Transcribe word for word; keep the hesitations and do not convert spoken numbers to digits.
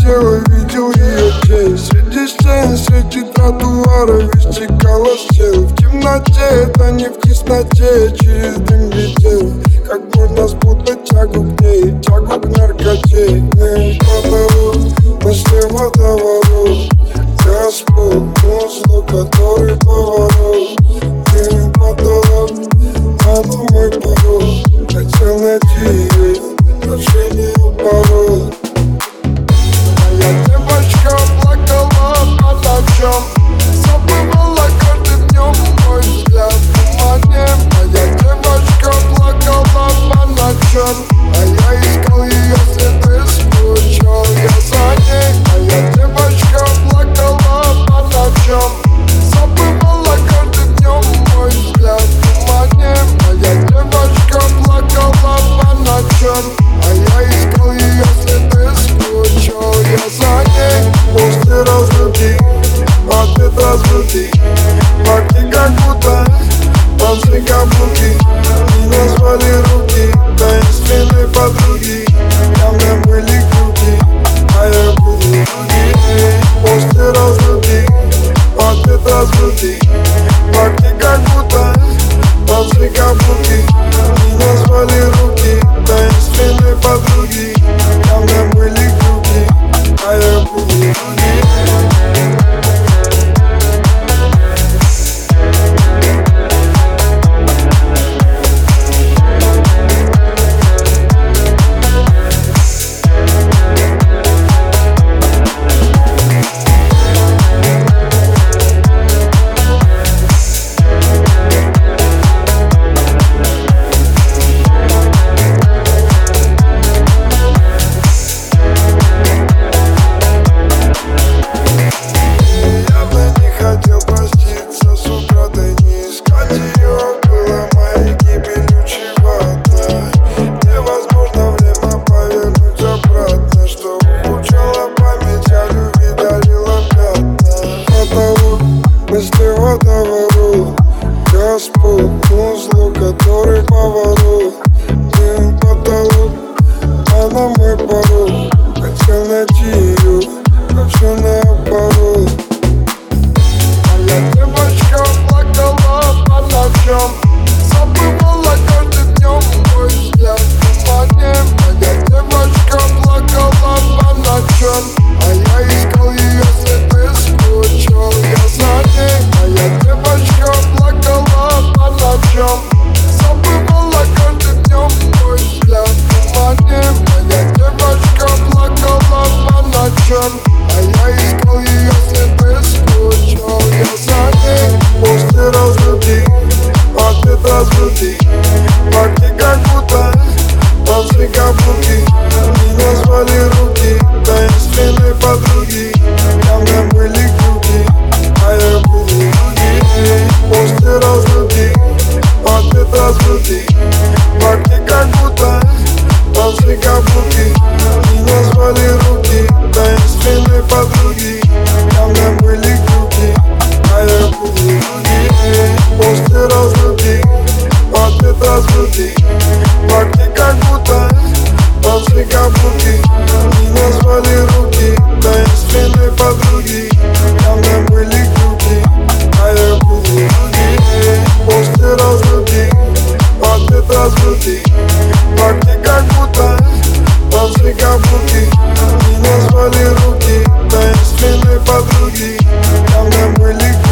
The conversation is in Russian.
сидела, видел ее тень. Среди стен, среди тротуаров истекала сел. В темноте, это не в тесноте, через дым летел. Как можно спутать тягу к ней, тягу к наркоте. Дым потолок, нашли водоворот. Господь, музло, который поворот. Дым потолок, она мой порог. Хотел найти ее, вообще не упорол. Моя девочка плакала по ночам, забывала каждым днем мой взгляд в тумане. Моя девочка плакала по ночам, а я искал ее следы, скучал я за ней. Моя девочка плакала по ночам, забывала каждым днем мой взгляд в тумане. Моя девочка плакала по ночам, а я искал ее следы, скучал я за ней. После разлуки, ответ разбуди. Парни как будто танцы каблуки. Меня звали руки, таинственные подруги. Явно были круги, а я был другие. После разлуки, ответ разбуди. Парни как будто танцы каблуки. Меня звали руки, таинственные подруги. Явно были круги, а я был другие. Мысли водоворот, Господь, музло, который поворот. Дым потолок, она мой порог. Хотел найти ее, вообще не упорол. Моя девочка плакала по ночам, забывала каждым днем мой взгляд в тумане. Моя девочка плакала по ночам, а я искал ее следы, скучал я за ней. Моя девочка плакала по ночам, забывала каждым днем мой взгляд в тумане. Моя девочка плакала по ночам, а я искал ее следы, скучал я за ней. После разлуки, ответ разбуди. Парни как будто танцы каблуки. Меня звали руки, таинственные подруги. Явно были круги, а я был другие. После разлуки, ответ разбуди. Парни как будто танцы каблуки. Меня звали руки, таинственные подруги. Явно были круги, а я был другие. После разлуки, ответ разбуди. Парни как будто танцы каблуки. Меня звали руки, таинственные подруги. Явно были круги, а я был другие. После разлуки, ответ разбуди. Парни как будто танцы каблуки. Меня звали руки, таинственные подруги. Явно были круги.